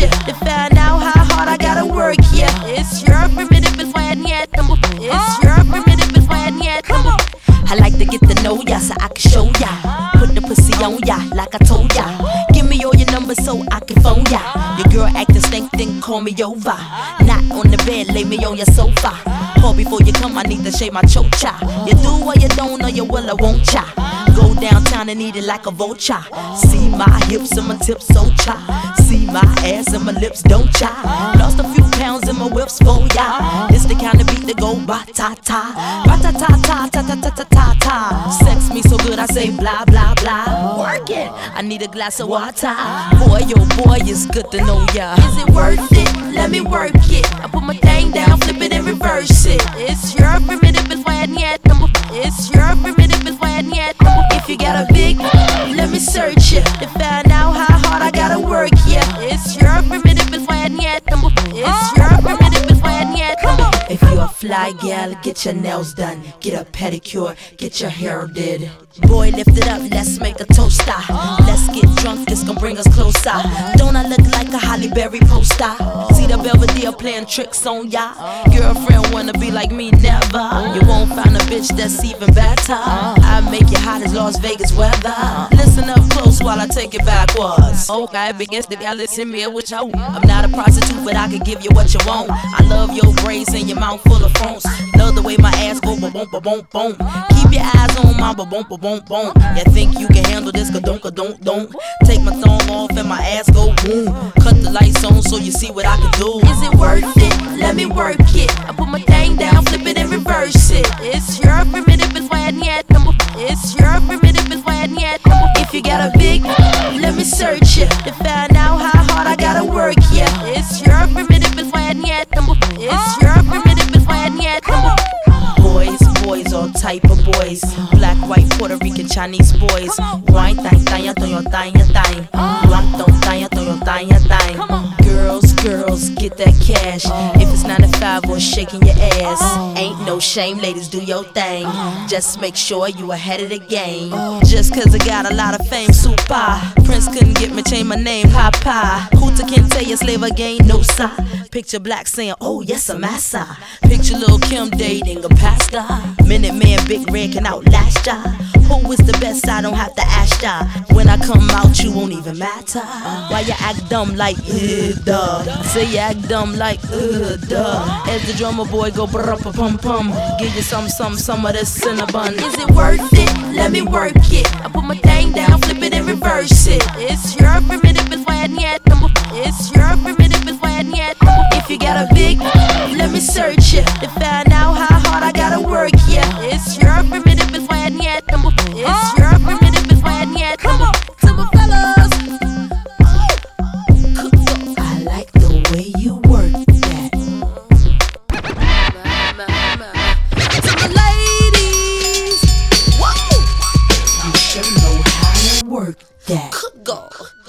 ya to find out how hard I gotta work, yeah. It's your primitive is why it's your primitive is why I like to get to know ya so I can show ya. Put the pussy on ya like I told ya. Give me all your numbers so I can phone ya. Your girl acting stank, then call me over. Not on the bed, lay me on your sofa. Call before you come, I need to shave my chocha. You do or you don't, or you will or won't cha. Go downtown and eat it like a vulture. See my hips and my tips so cha. See my ass and my lips don't cha. Lost a few pounds in my whips for ya. It's the kind of beat that go ba-ta-ta. Ba-ta-ta-ta-ta-ta-ta-ta-ta. Sex me so good I say blah blah blah. Work it, I need a glass of water. Boy, oh boy, it's good to know ya. Is it worth it? Let me work it. I put my thing down, flip it and reverse it. It's your primitive is why it's your primitive is why if you got a big, let me search it to find out how hard I gotta work, yeah. It's your primitive is why it's your primitive is why if you a fly gal, get your nails done, get a pedicure, get your hair did. Boy, lift it up, let's make a toaster. Let's get drunk, this gon' bring us closer. Don't I look like a Halle Berry poster? See the Belvedere playing tricks on ya. Girlfriend wanna be like me, never. You won't find a bitch that's even better. I make you hot as Las Vegas weather. Listen up close while I take it backwards. Okay, begins to y'all listen me what you want. I'm not a prostitute, but I can give you what you want. I love your braids and your mouth full of phones. Love the way my ass go ba-boom, ba-boom, boom. Keep your eyes on my ba-boom, ba-boom, boom. You think you can handle this? Ka-don't. Take my thumb off and my ass go boom. Cut the lights on so you see what I can do. Is it worth it? Let me work it. I put my thing down, flip it and reverse it. It's your primitive is why it's your primitive is why if you got a big, let me search it to find out how hard I gotta work, yeah. It's your primitive is why it's your primitive is why boys, all type of boys. Black, white, Puerto Rican, Chinese boys. Wine, thang, girls, get that cash. If it's 9 to 5 or shaking your ass, ain't no shame, ladies, do your thing. Just make sure you ahead of the game. Just cause I got a lot of fame, super. Prince couldn't get me, change my name, Papa. Hooter can't tell you slave again, no sir. Picture Black saying, oh yes, I'm massa. Picture Lil' Kim dating a pastor. Minute Man, Big Red can outlast ya. Who is the best? I don't have to ask ya. When I come out, you won't even matter. Why you act dumb like, duh? Say you act dumb like, duh. As the drummer boy go brr-pa-pum-pum. Give you some of this cinnabon. Is it worth it? Let me work it. I put my thing down, flip it and reverse it. It's your primitive is why it's your primitive is why if you got a big, let me search it to find out how hard I gotta work, yeah. It's your primitive is why it's your primitive is why come on, to my fellas. I like the way you work that. To my ladies, whoa, you sure know how to work that. Go.